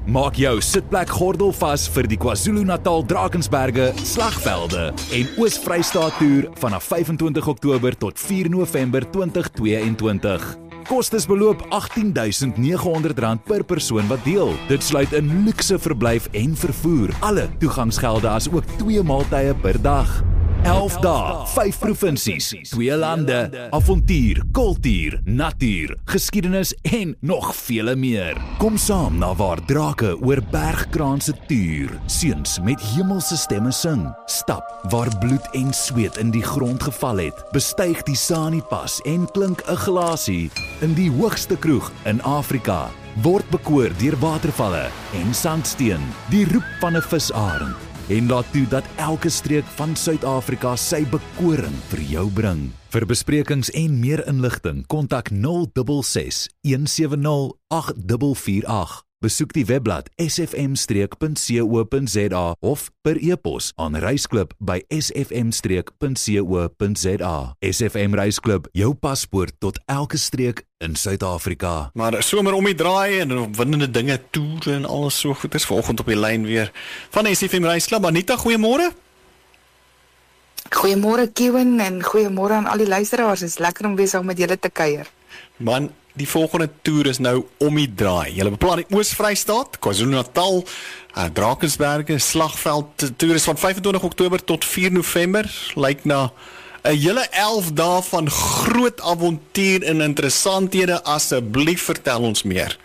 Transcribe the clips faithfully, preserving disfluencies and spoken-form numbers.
Maak jou sitplek gordel vas vir die KwaZulu-Natal Drakensberge, Slagvelde en Oos-Vrystaat toer vanaf vyfentwintig Oktober tot vier November twintig tweeëntwintig. Kostes beloop agttien duisend nege honderd rand per persoon wat deel. Dit sluit in luukse verblyf en vervoer, alle toegangsgelde as ook twee maaltye per dag. elf dae, vyf provinsies, twee lande, avontuur, kultuur, natuur, geskiedenis en nog vele meer. Kom saam na waar drake oor bergkraanse tuur, seuns met hemelse stemme sing, stap waar bloed en sweet in die grond geval het, bestyg die Sani-pas en klink 'n glasie in die hoogste kroeg in Afrika. Word bekoor deur watervalle en sandsteen, die roep van 'n visarend. En laat toe dat elke streek van Suid-Afrika sy bekoring vir jou bring. Vir besprekings en meer inligting, kontak nul ses ses, een sewe nul, agt vier vier agt. Besoek die webblad s f m streek punt co punt z a of per e-pos aan reisklub by s f m streek punt co punt z a. S F M Reisklub, jou paspoort tot elke streek in Suid-Afrika. Maar somer om die draai en opwindende dinge, toere en alles so goed is vanoggend op die lyn weer van S F M Reisklub. Anita, goeiemôre. Goeiemôre Kevin en goeiemôre aan al die luisteraars. Dit is lekker om weer saam met julle te kuier. Man, die volgende toer is nou om die draai. Julle beplan die Oos-Vrystaat, KwaZulu-Natal, uh, Drakensberge, Slagveld. Toer is van vyfentwintig Oktober tot vier November. Lyk na 'n hele elf dae van groot avontuur en interessanthede. Asseblief vertel ons meer.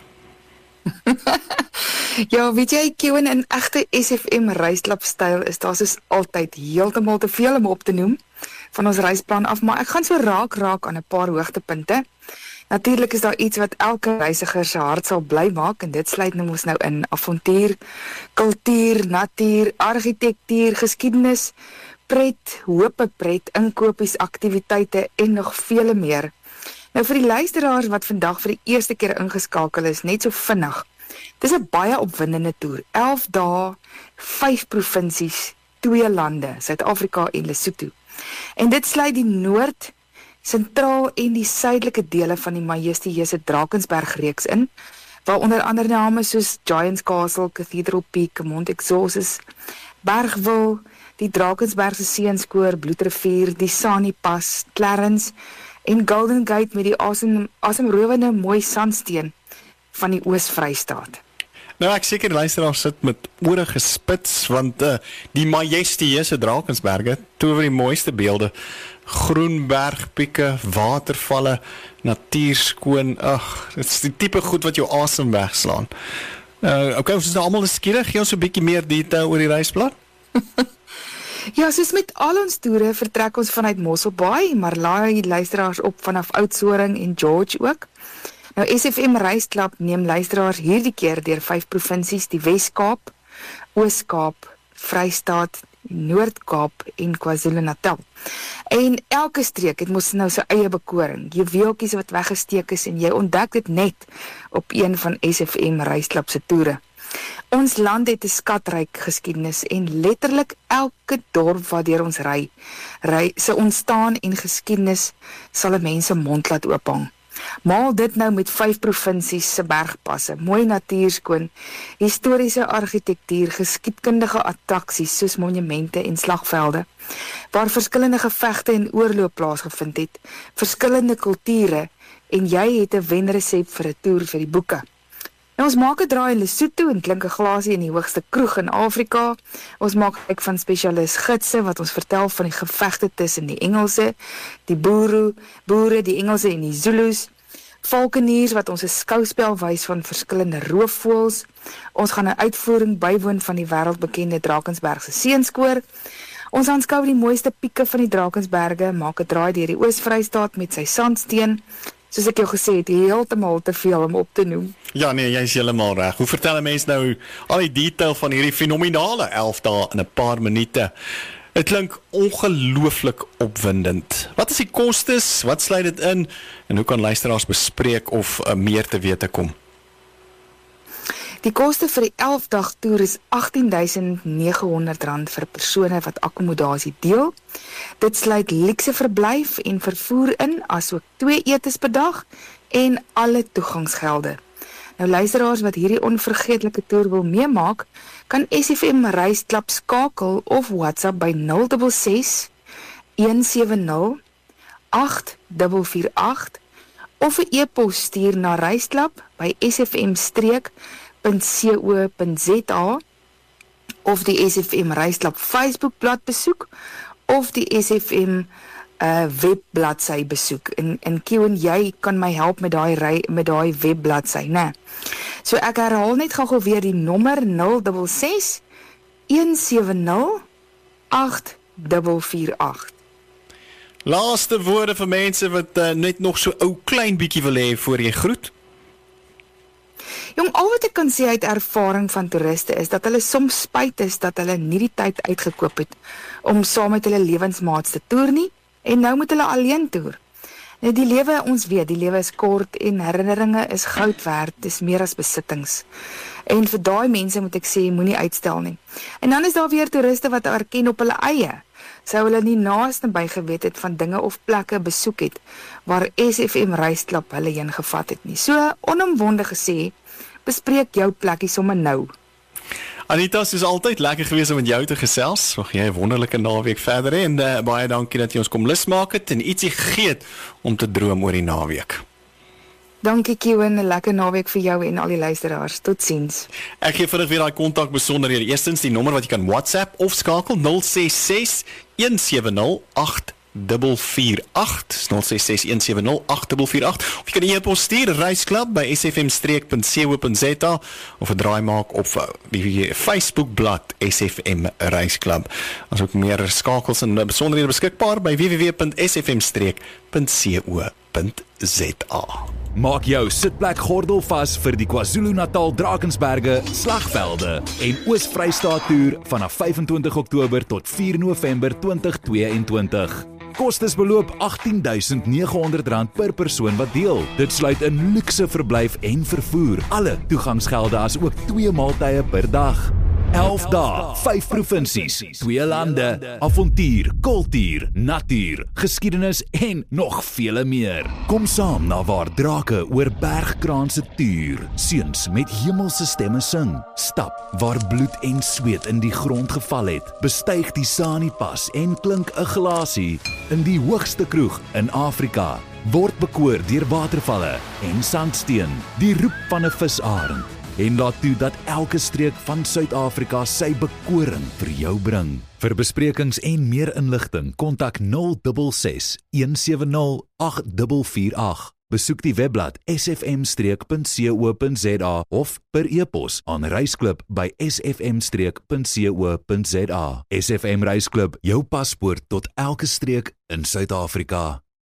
Ja, weet jy, Kevin, in egte S F M Reisklub styl is daar soos altyd heeltemal te veel om op te noem van ons reisplan af, maar ek gaan so raak raak aan 'n paar hoogtepunte. Natuurlik is daar iets wat elke reisiger se hart sal bly maak en dit sluit nou ons nou in avontuur, kultuur, natuur, argitektuur, geskiedenis, pret, hope pret, inkopies, aktiwiteite en nog vele meer. Nou vir die luisteraars wat vandag vir die eerste keer ingeskakel is, net so vinnig. Dis 'n baie opwindende toer. elf dae, vyf provinsies, twee lande, Suid-Afrika en Lesotho. En dit sluit die noord, sentraal en die suidelike dele van die majestueuse Drakensberg reeks in, waar onder andere name soos Giants Castle, Cathedral Peak, Mount Exodus, Bergwil, die Drakensbergse Seenskoor, Bloedrivier, die Sani-pas, Clarence en Golden Gate met die asem, asemrowende mooi sandsteen van die Oos-Vrystaat. Nou ek seker die luisteraars sit met ore gespits, want uh, die majestueuse Drakensberge tower die mooiste beelde. Groen bergpieke, watervalle, natuur skoon. Ag, dit is die tipe goed wat jou asem wegslaan. Uh, okay, ons is nou almal nuuskierig. Gee ons 'n bietjie meer detail oor die reisplan. Ja, soos met al ons toere vertrek ons vanuit Mossel Bay, maar laai luisteraars op vanaf Oudtshoorn en George ook. Nou S F M Reisklub neem luisteraars hierdie keer deur vyf provinsies, die Wes-Kaap, Oos-Kaap, Vrystaat, Noord-Kaap en KwaZulu-Natal. En elke streek het mos nou sy eie bekoring, juweeltjies wat weggesteek is en jy ontdek dit net op een van S F M Reisklub se toere. Ons land het 'n skatryk geskiedenis en letterlik elke dorp waardeur ons ry, ry se ontstaan en geskiedenis sal 'n mens se mond laat oophang. Maal dit nou met vyf provinsies se bergpasse, mooi natuurskoon, historiese argitektuur, geskiedkundige attraksies soos monumente en slagvelde, waar verskillende gevegte en oorloë plaasgevind het, verskillende kulture en jy het 'n wenresep vir 'n toer vir die boeke. Nou, ons maak 'n draai in Lesotho en klink 'n glasie in die hoogste kroeg in Afrika. Ons maak kyk van spesialis gidse wat ons vertel van die gevegte tussen die Engelse, die boere, boere, die Engelse en die Zulus. Valkeniers wat ons 'n skouspel wys van verskillende roofvoëls. Ons gaan 'n uitvoering bywoon van die wêreldbekende Drakensbergse Seenskoor. Ons aanskou die mooiste pieke van die Drakensberge, maak 'n draai deur die Oos-Vrystaat met sy sandsteen. Soos ek jou gesê het, heeltemal te veel om op te noem. Ja nee, jy is heeltemal reg. Hoe vertel 'n mens nou al die detail van hierdie fenominale elf dae in 'n paar minute? Dit klink ongelooflik opwindend. Wat is die kostes? Wat sluit dit in? En hoe kan luisteraars bespreek of uh, meer te wete kom? Die koste vir die elf dag toer is agttien duisend nege honderd rand vir persone wat akkommodasie deel. Dit sluit luukse verblyf en vervoer in, asook twee etes per dag en alle toegangsgelde. Nou luisteraars wat hierdie onvergeetlike toer wil meemaak, kan S F M Reisklub skakel of WhatsApp by nul ses ses, een sewe nul, agt vier vier agt of 'n e-pos stuur na reisklub by s f m streek punt co punt z a of die S F M Reisklub Facebookblad besoek of die S F M uh, webbladsy besoek. En en Kieuwen, jy kan my help met daai met daai webbladsy, né? So ek herhaal net gou-gou weer die nommer nul ses ses, een sewe nul, agt vier vier agt. Laaste woorde vir mense wat uh, net nog so ou klein bietjie wil hê voor jy groet. Jong, al wat ek kan sê uit ervaring van toeriste is dat hulle soms spyt is dat hulle nie die tyd uitgekoop het om saam met hulle lewensmaats te toer nie en nou moet hulle alleen toer. Nou die lewe, ons weet, die lewe is kort en herinneringe is goud werd, dis meer as besittings. En vir daai mense moet ek sê, moenie uitstel nie. En dan is daar weer toeriste wat erken op hulle eie. Sou hulle nie naaste by geweet het van dinge of plekke besoek het waar S F M Reisklub hulle heen gevat het nie. So onomwonde gesê, bespreek jou plekkie sommer nou. Anita, soos altyd lekker gewees om met jou te gesels. Mag jy 'n wonderlike naweek verder hê en uh, baie dankie dat jy ons kom lus maak het en ietsie gegee het om te droom oor die naweek. Dankie Kieuwen, 'n lekker naweek vir jou en al die luisteraars. Totsiens. Ek gee vinnig weer daai kontak besonderhede. Eerstens die nommer wat jy kan WhatsApp of skakel nul ses ses, een sewe nul, agt vier vier agt, nul ses ses, een sewe nul, agt vier vier agt, of jy kan e-pos stuur reisklub by s f m streek punt co punt z a of 'n draai maak op die Facebookblad S F M Reisklub. Ons ook meer skakels en besonderhede beskikbaar by w w w punt s f m streek punt co punt z a. Maak jou sitplek gordel vas vir die KwaZulu-Natal Drakensberge, Slagvelde en Oos-Vrystaat toer vanaf vyf en twintig Oktober tot vier November twintig twee en twintig. Kostes beloop agttien duisend nege honderd rand per persoon wat deel. Dit sluit in luukse verblyf en vervoer, alle toegangsgelde as ook twee maaltye per dag. elf dae, vyf provinsies, twee lande, avontuur, kultuur, natuur, geskiedenis en nog vele meer. Kom saam na waar drake oor bergkraanse tuur, seuns met hemelse stemme sing, stap waar bloed en sweet in die grond geval het, bestyg die Sani-pas en klink 'n glasie in die hoogste kroeg in Afrika, word bekoor deur watervalle en sandsteen, die roep van 'n visarend, en laat toe dat elke streek van Suid-Afrika sy bekoring vir jou bring. Vir besprekings en meer inligting, kontak nul ses ses, een sewe nul, agt vier vier agt. Besoek die webblad s f m streek punt co punt z a of per e-pos aan reisklub by s f m streek punt co punt z a. S F M Reisklub, jou paspoort tot elke streek in Suid-Afrika.